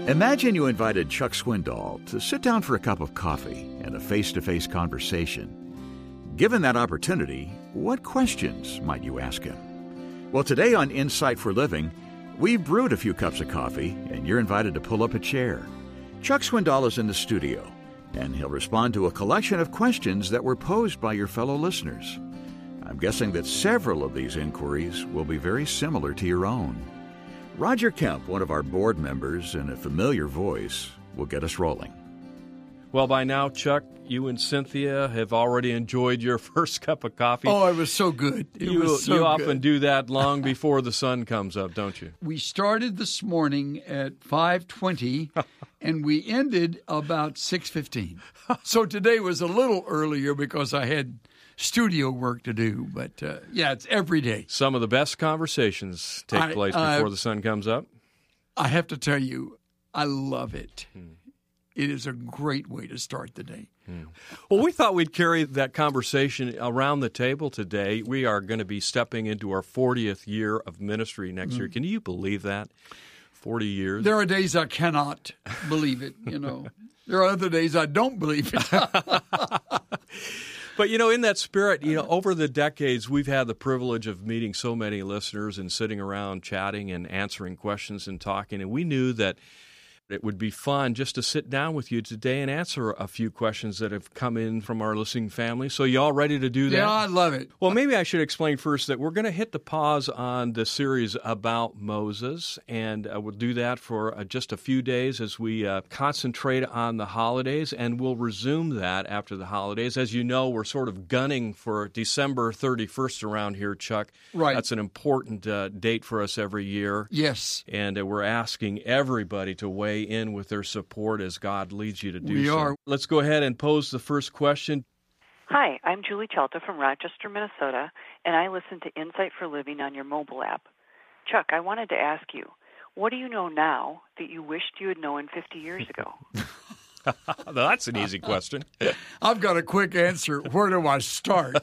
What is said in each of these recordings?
Imagine you invited Chuck Swindoll to sit down for a cup of coffee and a face-to-face conversation. Given that opportunity, what questions might you ask him? Well, today on Insight for Living, we've brewed a few cups of coffee, and you're invited to pull up a chair. Chuck Swindoll is in the studio, and he'll respond to a collection of questions that were posed by your fellow listeners. I'm guessing that several of these inquiries will be very similar to your own. Roger Kemp, one of our board members and a familiar voice, will get us rolling. Well, by now, Chuck, you and Cynthia have already enjoyed your first cup of coffee. Oh, it was so good. You often do that long before the sun comes up, don't you? We started this morning at 5:20, and we ended about 6:15. So today was a little earlier because I had studio work to do. But, yeah, it's every day. Some of the best conversations take place before the sun comes up. I have to tell you, I love it. It is a great way to start the day. Well, we thought we'd carry that conversation around the table today. We are going to be stepping into our 40th year of ministry next year. Can you believe that? 40 years. There are days I cannot believe it, There are other days I don't believe it. But, in that spirit, over the decades, we've had the privilege of meeting so many listeners and sitting around chatting and answering questions and talking. And we knew that it would be fun just to sit down with you today and answer a few questions that have come in from our listening family. So you all ready to do that? Yeah, I love it. Well, maybe I should explain first that we're going to hit the pause on the series about Moses, and we'll do that for just a few days as we concentrate on the holidays, and we'll resume that after the holidays. As you know, we're sort of gunning for December 31st around here, Chuck. Right. That's an important date for us every year. Yes. And we're asking everybody to weigh in with their support as God leads you to do so. We are. Let's go ahead and pose the first question. Hi, I'm Julie Chalta from Rochester, Minnesota, and I listen to Insight for Living on your mobile app. Chuck, I wanted to ask you, what do you know now that you wished you had known 50 years ago? That's an easy question. I've got a quick answer. Where do I start?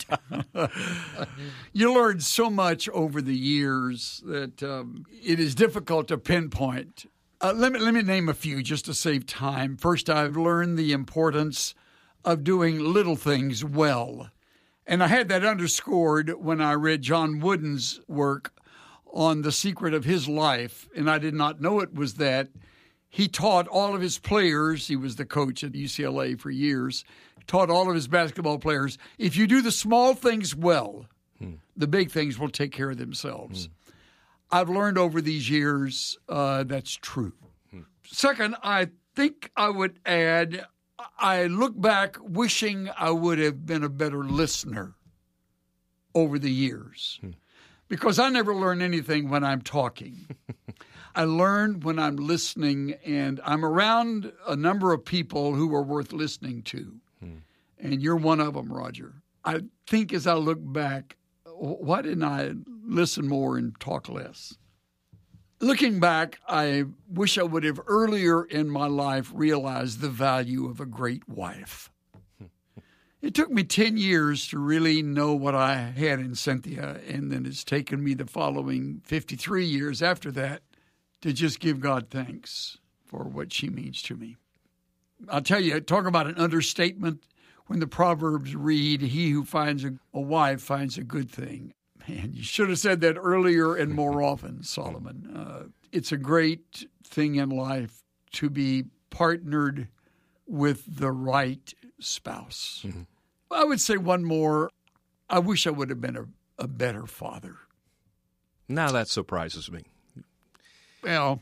You learn so much over the years that it is difficult to pinpoint. Let me name a few just to save time. First, I've learned the importance of doing little things well. And I had that underscored when I read John Wooden's work on the secret of his life, and I did not know it was that. He taught all of his players, he was the coach at UCLA for years, taught all of his basketball players, if you do the small things well, the big things will take care of themselves. I've learned over these years that's true. Second, I think I would add, I look back wishing I would have been a better listener over the years because I never learn anything when I'm talking. I learn when I'm listening, and I'm around a number of people who are worth listening to, and you're one of them, Roger. I think as I look back, why didn't I listen more and talk less? Looking back, I wish I would have earlier in my life realized the value of a great wife. It took me 10 years to really know what I had in Cynthia, and then it's taken me the following 53 years after that to just give God thanks for what she means to me. I'll tell you, talk about an understatement when the Proverbs read, he who finds a wife finds a good thing. Man, you should have said that earlier and more often, Solomon. It's a great thing in life to be partnered with the right spouse. I would say one more. I wish I would have been a better father. Now that surprises me. Well,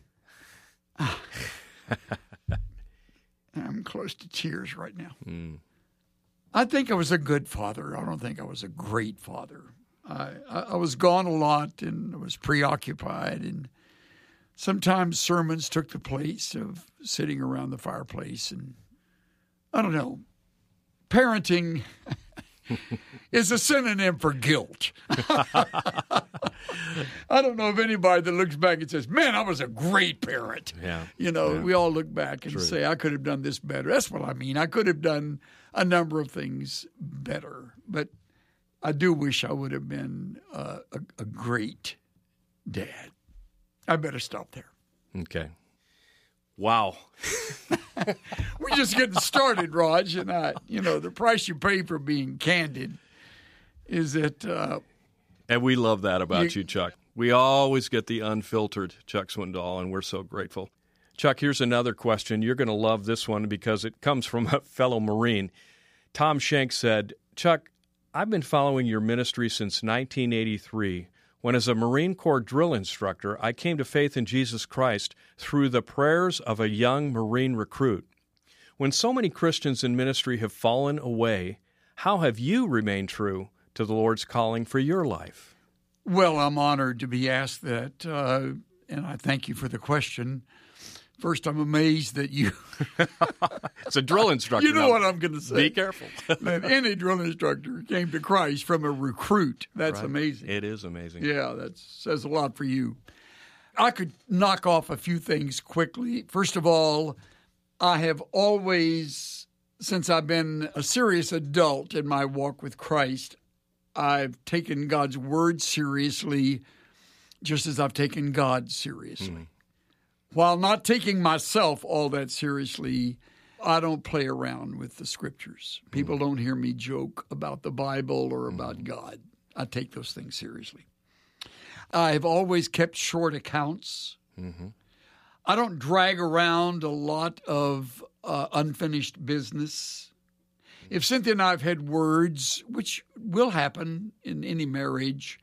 I'm close to tears right now. I think I was a good father. I don't think I was a great father. I was gone a lot and I was preoccupied, and sometimes sermons took the place of sitting around the fireplace. And I don't know, parenting is a synonym for guilt. I don't know of anybody that looks back and says, man, I was a great parent. We all look back and say, I could have done this better. That's what I mean. I could have done a number of things better. But I do wish I would have been a great dad. I better stop there. Okay. Wow. We're just getting started, Raj, and the price you pay for being candid is that. And we love that about you, Chuck. We always get the unfiltered Chuck Swindoll, and we're so grateful. Chuck, here's another question. You're going to love this one because it comes from a fellow Marine. Tom Schenk said, Chuck, I've been following your ministry since 1983, when as a Marine Corps drill instructor, I came to faith in Jesus Christ through the prayers of a young Marine recruit. When so many Christians in ministry have fallen away, how have you remained true to the Lord's calling for your life? Well, I'm honored to be asked that, and I thank you for the question. First, I'm amazed that you... It's a drill instructor. You know what I'm going to say. Be careful. That any drill instructor came to Christ from a recruit. That's right. Amazing. It is amazing. Yeah, that says a lot for you. I could knock off a few things quickly. First of all, I have always, since I've been a serious adult in my walk with Christ, I've taken God's word seriously just as I've taken God seriously. While not taking myself all that seriously, I don't play around with the scriptures. People don't hear me joke about the Bible or about God. I take those things seriously. I have always kept short accounts. I don't drag around a lot of unfinished business. If Cynthia and I have had words, which will happen in any marriage,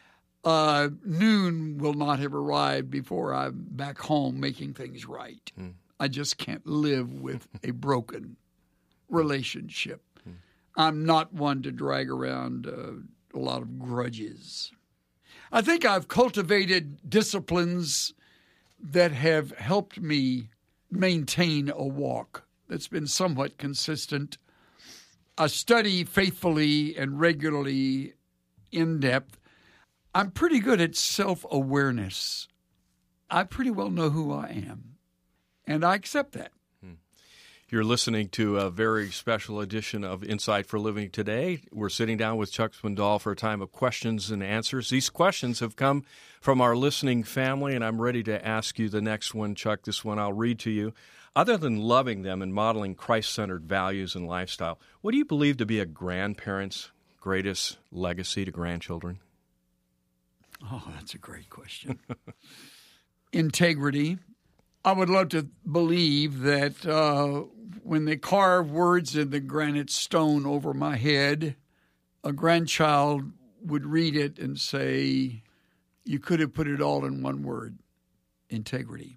noon will not have arrived before I'm back home making things right. I just can't live with a broken relationship. I'm not one to drag around a lot of grudges. I think I've cultivated disciplines that have helped me maintain a walk that's been somewhat consistent. I study faithfully and regularly, in depth. I'm pretty good at self-awareness. I pretty well know who I am, and I accept that. You're listening to a very special edition of Insight for Living today. We're sitting down with Chuck Swindoll for a time of questions and answers. These questions have come from our listening family, and I'm ready to ask you the next one, Chuck. This one I'll read to you. Other than loving them and modeling Christ-centered values and lifestyle, what do you believe to be a grandparent's greatest legacy to grandchildren? Oh, that's a great question. Integrity. I would love to believe that when they carve words in the granite stone over my head, a grandchild would read it and say, you could have put it all in one word, integrity.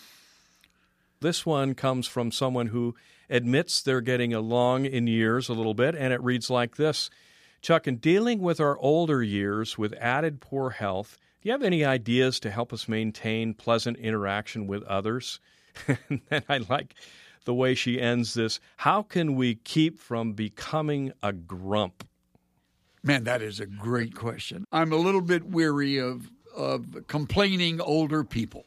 This one comes from someone who admits they're getting along in years a little bit, and it reads like this. Chuck, in dealing with our older years with added poor health, do you have any ideas to help us maintain pleasant interaction with others? And then I like the way she ends this. How can we keep from becoming a grump? Man, that is a great question. I'm a little bit weary of complaining older people.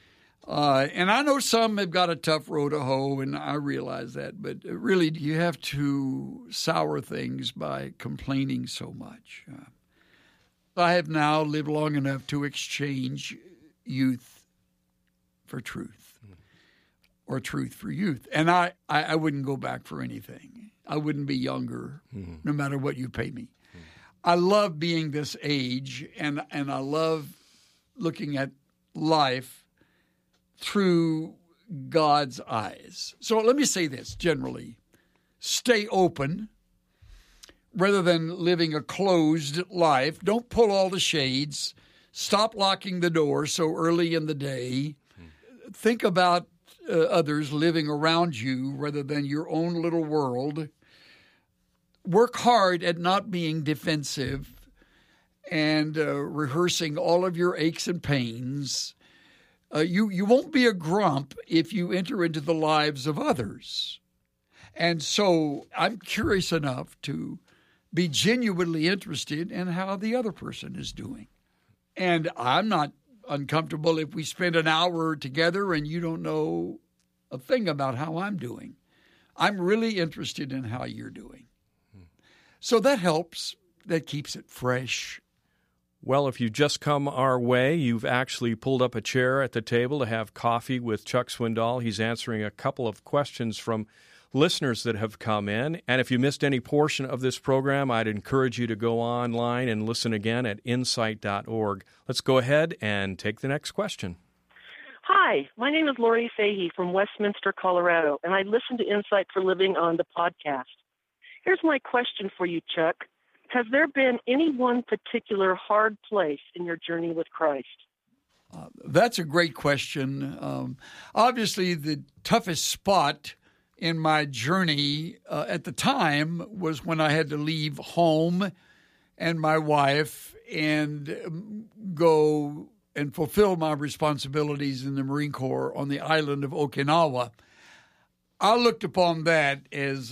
And I know some have got a tough row to hoe, and I realize that. But really, you have to sour things by complaining so much. I have now lived long enough to exchange youth for truth, or truth for youth. And I wouldn't go back for anything. I wouldn't be younger, no matter what you pay me. I love being this age, and I love looking at life through God's eyes. So let me say this generally. Stay open rather than living a closed life. Don't pull all the shades. Stop locking the door so early in the day. Think about others living around you rather than your own little world. Work hard at not being defensive and rehearsing all of your aches and pains. You won't be a grump if you enter into the lives of others. And so I'm curious enough to be genuinely interested in how the other person is doing. And I'm not uncomfortable if we spend an hour together and you don't know a thing about how I'm doing. I'm really interested in how you're doing. So that helps. That keeps it fresh. Well, if you've just come our way, you've actually pulled up a chair at the table to have coffee with Chuck Swindoll. He's answering a couple of questions from listeners that have come in. And if you missed any portion of this program, I'd encourage you to go online and listen again at insight.org. Let's go ahead and take the next question. Hi, my name is Lori Fahey from Westminster, Colorado, and I listen to Insight for Living on the podcast. Here's my question for you, Chuck. Has there been any one particular hard place in your journey with Christ? That's a great question. Obviously, the toughest spot in my journey at the time was when I had to leave home and my wife and go and fulfill my responsibilities in the Marine Corps on the island of Okinawa. I looked upon that as,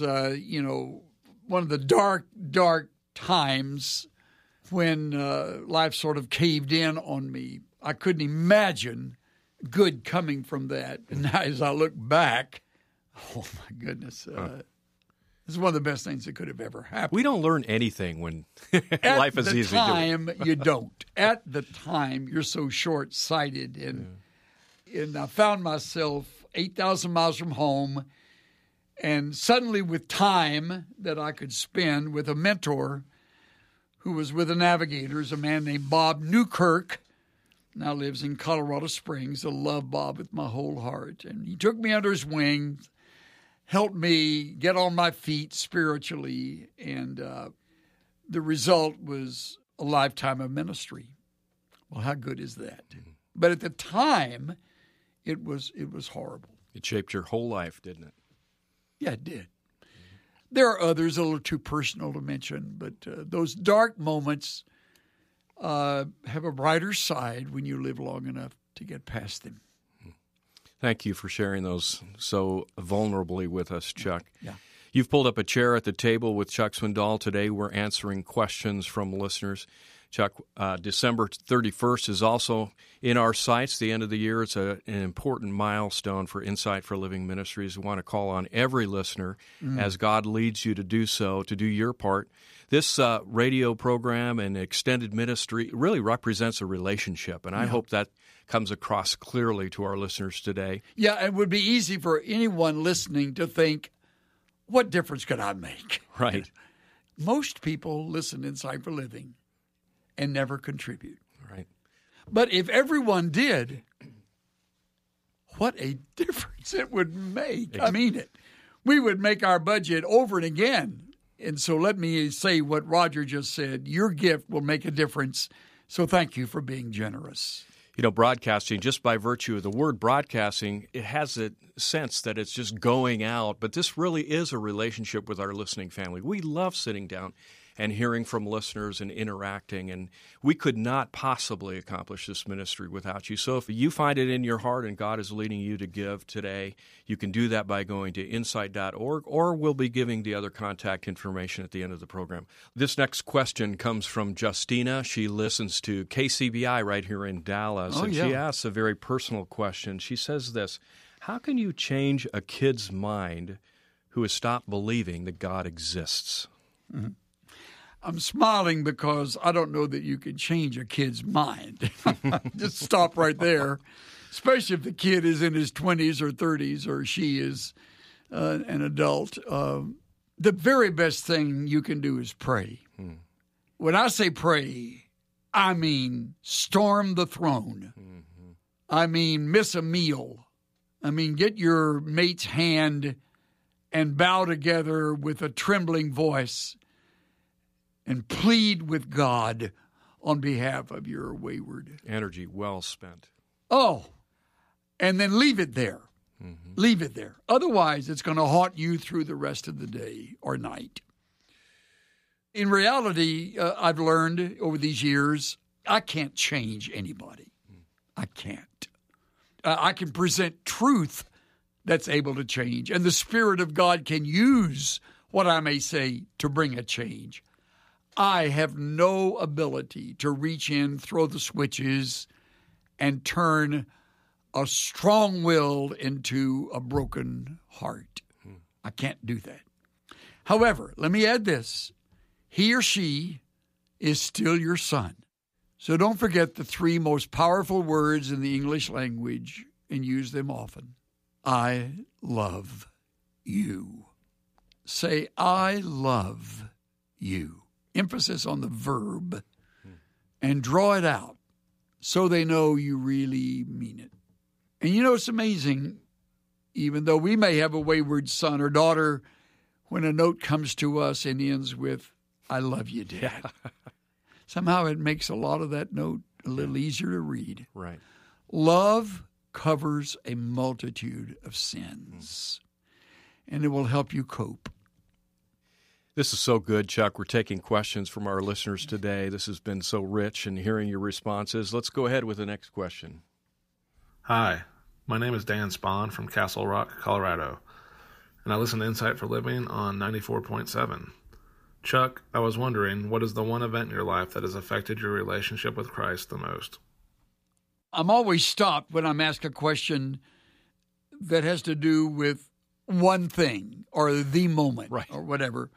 one of the dark times when life sort of caved in on me. I couldn't imagine good coming from that. And now as I look back, oh my goodness, this is one of the best things that could have ever happened. We don't learn anything when life is easy. At the time, you don't. At the time, you're so short-sighted. And I found myself 8,000 miles from home, and suddenly with time that I could spend with a mentor who was with the Navigators, a man named Bob Newkirk, now lives in Colorado Springs. I love Bob with my whole heart. And he took me under his wing, helped me get on my feet spiritually, and the result was a lifetime of ministry. Well, how good is that? But at the time, it was horrible. It shaped your whole life, didn't it? Yeah, it did. There are others a little too personal to mention, but those dark moments have a brighter side when you live long enough to get past them. Thank you for sharing those so vulnerably with us, Chuck. Yeah. You've pulled up a chair at the table with Chuck Swindoll. Today we're answering questions from listeners. Chuck, December 31st is also in our sights, the end of the year. It's an important milestone for Insight for Living Ministries. We want to call on every listener, as God leads you to do so, to do your part. This radio program and extended ministry really represents a relationship, and I hope that comes across clearly to our listeners today. Yeah, it would be easy for anyone listening to think, what difference could I make? Right. Most people listen to Insight for Living and never contribute. Right. But if everyone did, what a difference it would make. I mean it. We would make our budget over and again. And so let me say what Roger just said. Your gift will make a difference. So thank you for being generous. You know, broadcasting, just by virtue of the word broadcasting, it has a sense that it's just going out. But this really is a relationship with our listening family. We love sitting down and hearing from listeners and interacting, and we could not possibly accomplish this ministry without you. So if you find it in your heart and God is leading you to give today, you can do that by going to insight.org, or we'll be giving the other contact information at the end of the program. This next question comes from Justina. She listens to KCBI right here in Dallas, she asks a very personal question. She says this: how can you change a kid's mind who has stopped believing that God exists? Mm-hmm. I'm smiling because I don't know that you can change a kid's mind. Just stop right there, especially if the kid is in his 20s or 30s or she is an adult. The very best thing you can do is pray. When I say pray, I mean storm the throne. Mm-hmm. I mean miss a meal. I mean get your mate's hand and bow together with a trembling voice and plead with God on behalf of your wayward energy well spent. Oh, and then leave it there. Mm-hmm. Leave it there. Otherwise, it's going to haunt you through the rest of the day or night. In reality, I've learned over these years, I can't change anybody. I can't. I can present truth that's able to change, and the Spirit of God can use what I may say to bring a change. I have no ability to reach in, throw the switches, and turn a strong-willed into a broken heart. I can't do that. However, let me add this. He or she is still your son. So don't forget the three most powerful words in the English language and use them often. I love you. Say, I love you. Emphasis on the verb, and draw it out so they know you really mean it. And you know, it's amazing, even though we may have a wayward son or daughter, when a note comes to us and ends with, I love you, Dad. Yeah. Somehow it makes a lot of that note a little easier to read. Right. Love covers a multitude of sins, and it will help you cope. This is so good, Chuck. We're taking questions from our listeners today. This has been so rich in hearing your responses. Let's go ahead with the next question. Hi, my name is Dan Spahn from Castle Rock, Colorado, and I listen to Insight for Living on 94.7. Chuck, I was wondering, what is the one event in your life that has affected your relationship with Christ the most? I'm always stopped when I'm asked a question that has to do with one thing or the moment, right, or whatever.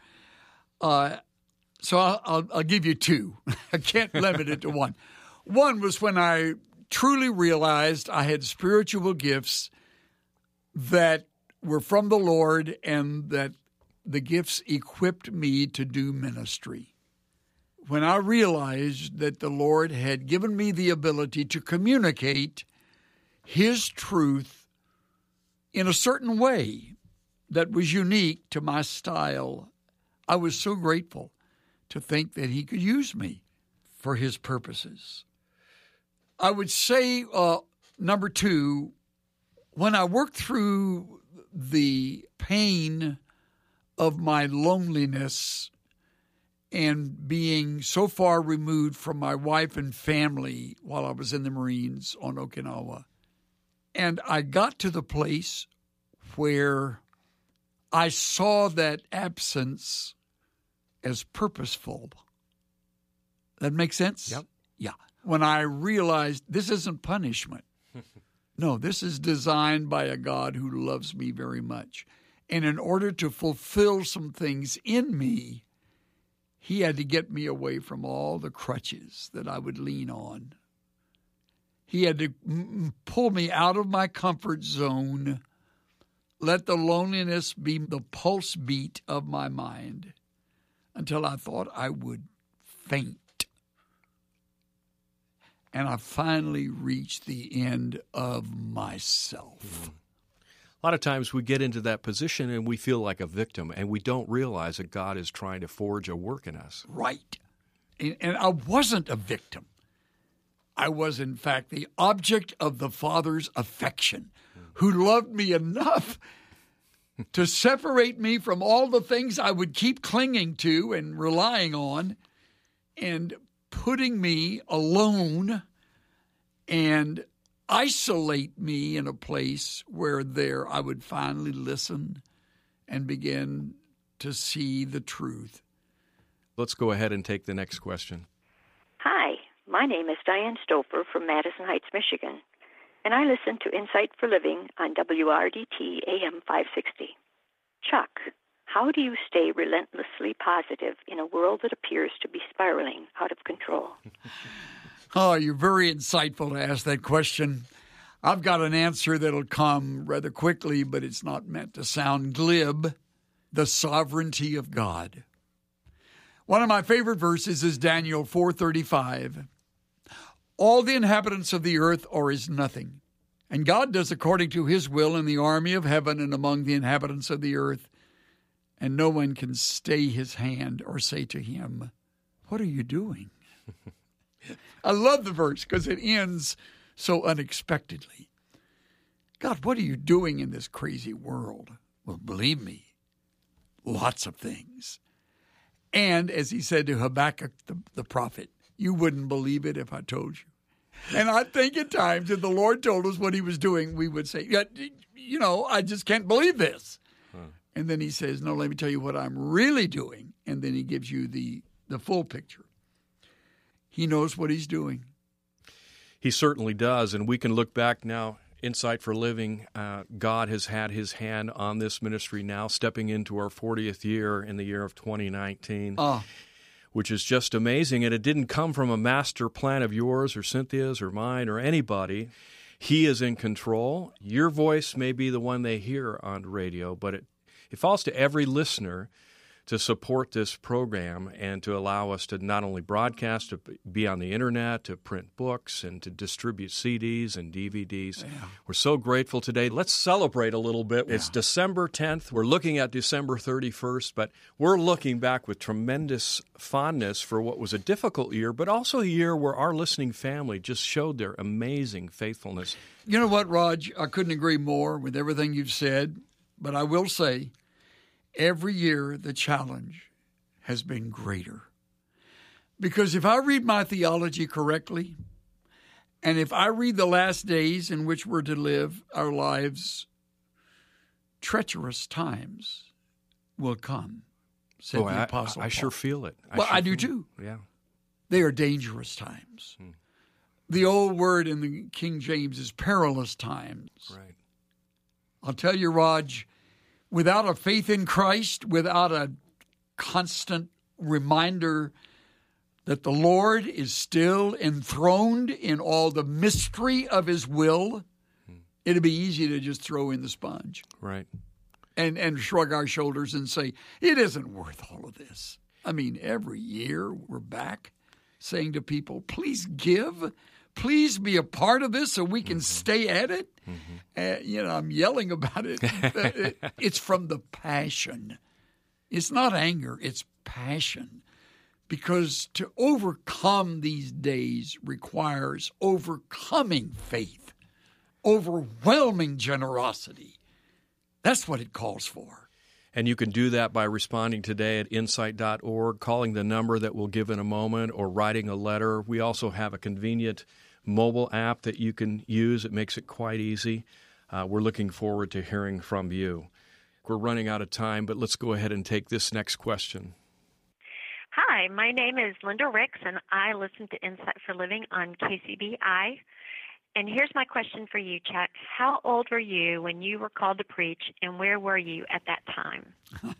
So I'll give you two. I can't limit it to one. One was when I truly realized I had spiritual gifts that were from the Lord and that the gifts equipped me to do ministry. When I realized that the Lord had given me the ability to communicate His truth in a certain way that was unique to my style, I was so grateful to think that He could use me for His purposes. I would say, number two, when I worked through the pain of my loneliness and being so far removed from my wife and family while I was in the Marines on Okinawa, and I got to the place where I saw that absence as purposeful. That makes sense? Yep. Yeah. When I realized this isn't punishment. No, this is designed by a God who loves me very much. And in order to fulfill some things in me, He had to get me away from all the crutches that I would lean on. He had to pull me out of my comfort zone, let the loneliness be the pulse beat of my mind until I thought I would faint. And I finally reached the end of myself. A lot of times we get into that position and we feel like a victim, and we don't realize that God is trying to forge a work in us. Right. And I wasn't a victim. I was, in fact, the object of the Father's affection, who loved me enough to separate me from all the things I would keep clinging to and relying on, and putting me alone and isolate me in a place where there I would finally listen and begin to see the truth. Let's go ahead and take the next question. Hi, my name is Diane Stouffer from Madison Heights, Michigan, and I listen to Insight for Living on WRDT AM 560. Chuck, how do you stay relentlessly positive in a world that appears to be spiraling out of control? Oh, you're very insightful to ask that question. I've got an answer that'll come rather quickly, but it's not meant to sound glib. The sovereignty of God. One of my favorite verses is Daniel 4:35. All the inhabitants of the earth are as nothing, and God does according to His will in the army of heaven and among the inhabitants of the earth, and no one can stay His hand or say to Him, what are you doing? I love the verse because it ends so unexpectedly. God, what are you doing in this crazy world? Well, believe me, lots of things. And as He said to Habakkuk, the prophet, you wouldn't believe it if I told you. And I think at times if the Lord told us what He was doing, we would say, you know, I just can't believe this. And then He says, no, let me tell you what I'm really doing. And then He gives you the full picture. He knows what He's doing. He certainly does, and we can look back now. Insight for Living, God has had His hand on this ministry now, stepping into our 40th year in the year of 2019. which is just amazing. And it didn't come from a master plan of yours or Cynthia's or mine or anybody. He is in control. Your voice may be the one they hear on radio, but it falls to every listener to support this program and to allow us to not only broadcast, to be on the internet, to print books, and to distribute CDs and DVDs. Yeah. We're so grateful today. Let's celebrate a little bit. Yeah. It's December 10th. We're looking at December 31st, but we're looking back with tremendous fondness for what was a difficult year, but also a year where our listening family just showed their amazing faithfulness. You know what, Raj? I couldn't agree more with everything you've said, but I will say, every year, the challenge has been greater. Because if I read my theology correctly, and if I read the last days in which we're to live our lives, treacherous times will come, said the Apostle Paul. I sure feel it. I do too. Yeah. They are dangerous times. The old word in the King James is perilous times. Right. I'll tell you, Raj, without a faith in Christ, without a constant reminder that the Lord is still enthroned in all the mystery of His will, it'd be easy to just throw in the sponge. Right. And shrug our shoulders and say, it isn't worth all of this. I mean, every year we're back saying to people, please give. Please be a part of this so we can stay at it. I'm yelling about it. It's from the passion. It's not anger, it's passion. Because to overcome these days requires overcoming faith, overwhelming generosity. That's what it calls for. And you can do that by responding today at insight.org, calling the number that we'll give in a moment, or writing a letter. We also have a convenient mobile app that you can use. It makes it quite easy. We're looking forward to hearing from you. We're running out of time, but let's go ahead and take this next question. Hi, my name is Linda Ricks, and I listen to Insight for Living on KCBI. And here's my question for you, Chuck. How old were you when you were called to preach, and where were you at that time?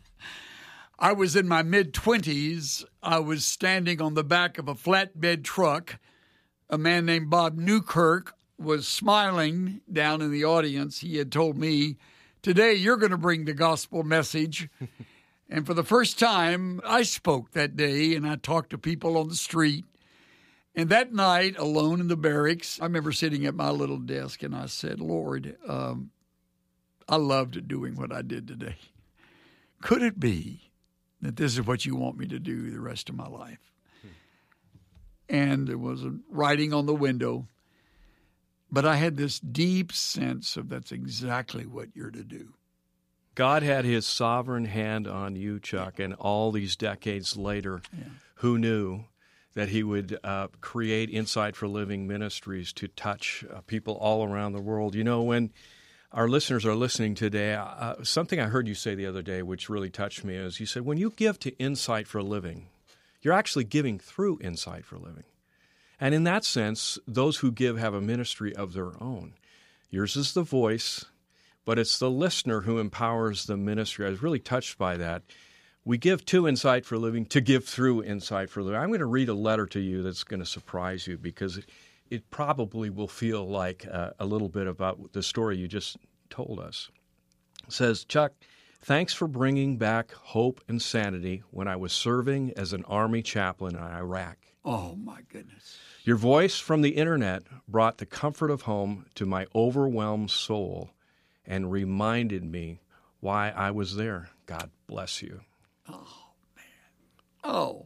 I was in my mid-20s. I was standing on the back of a flatbed truck. A man named Bob Newkirk was smiling down in the audience. He had told me, today you're going to bring the gospel message. And for the first time, I spoke that day, and I talked to people on the street. And that night, alone in the barracks, I remember sitting at my little desk, and I said, Lord, I loved doing what I did today. Could it be that this is what you want me to do the rest of my life? And there was a writing on the window, but I had this deep sense of that's exactly what you're to do. God had His sovereign hand on you, Chuck, and all these decades later, who knew that He would create Insight for Living ministries to touch people all around the world. You know, when our listeners are listening today, something I heard you say the other day which really touched me is you said, when you give to Insight for Living, you're actually giving through Insight for Living. And in that sense, those who give have a ministry of their own. Yours is the voice, but it's the listener who empowers the ministry. I was really touched by that. We give to Insight for Living to give through Insight for Living. I'm going to read a letter to you that's going to surprise you because it probably will feel like a little bit about the story you just told us. It says, Chuck, thanks for bringing back hope and sanity when I was serving as an Army chaplain in Iraq. Oh, my goodness. Your voice from the internet brought the comfort of home to my overwhelmed soul and reminded me why I was there. God bless you. Oh, man. Oh,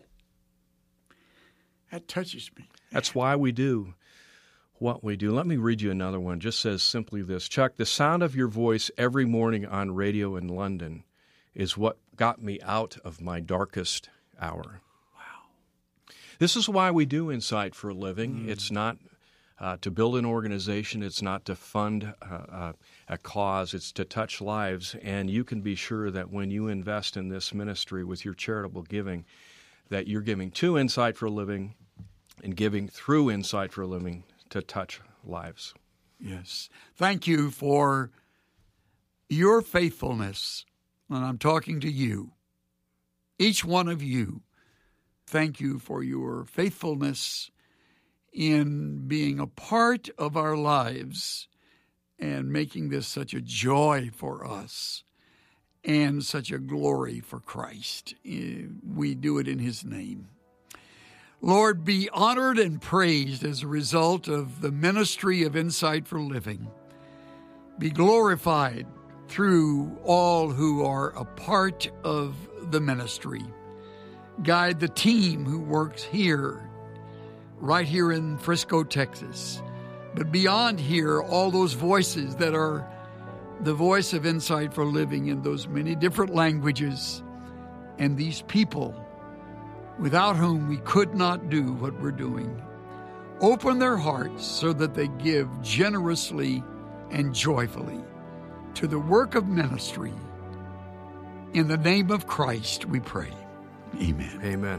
that touches me. That's why we do what we do. Let me read you another one. It just says simply this. Chuck, the sound of your voice every morning on radio in London is what got me out of my darkest hour. Wow. This is why we do Insight for Living. It's not to build an organization. It's not to fund a cause. It's to touch lives. And you can be sure that when you invest in this ministry with your charitable giving, that you're giving to Insight for Living and giving through Insight for Living to touch lives. Yes. Thank you for your faithfulness. And I'm talking to you, each one of you, thank you for your faithfulness in being a part of our lives and making this such a joy for us and such a glory for Christ. We do it in His name. Lord, be honored and praised as a result of the ministry of Insight for Living. Be glorified through all who are a part of the ministry. Guide the team who works here, right here in Frisco, Texas. But beyond here, all those voices that are the voice of Insight for Living in those many different languages, and these people without whom we could not do what we're doing. Open their hearts so that they give generously and joyfully to the work of ministry. In the name of Christ we pray. Amen. Amen.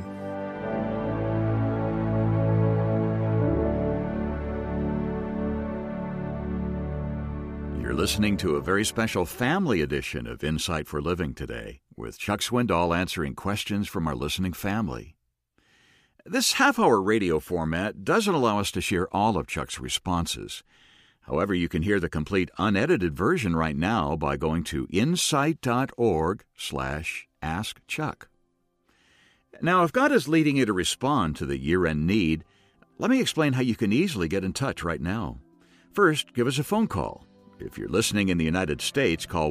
You're listening to a very special family edition of Insight for Living today, with Chuck Swindoll answering questions from our listening family. This half-hour radio format doesn't allow us to share all of Chuck's responses. However, you can hear the complete unedited version right now by going to insight.org/askchuck. Now, if God is leading you to respond to the year-end need, let me explain how you can easily get in touch right now. First, give us a phone call. If you're listening in the United States, call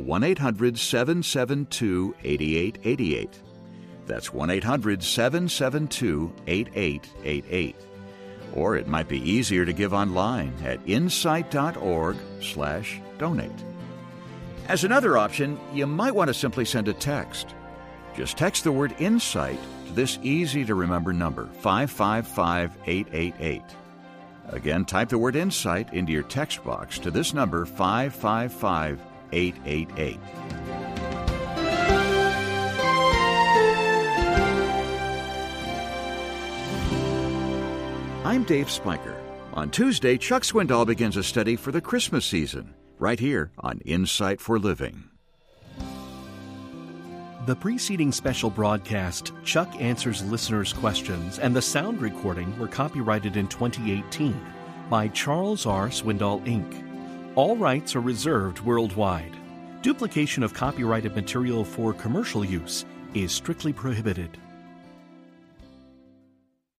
1-800-772-8888. That's 1-800-772-8888. Or it might be easier to give online at insight.org/donate. As another option, you might want to simply send a text. Just text the word INSIGHT to this easy-to-remember number, 555-888. Again, type the word INSIGHT into your text box to this number, 555-888. I'm Dave Spiker. On Tuesday, Chuck Swindoll begins a study for the Christmas season, right here on Insight for Living. The preceding special broadcast, Chuck Answers Listeners' Questions, and the sound recording were copyrighted in 2018 by Charles R. Swindoll, Inc. All rights are reserved worldwide. Duplication of copyrighted material for commercial use is strictly prohibited.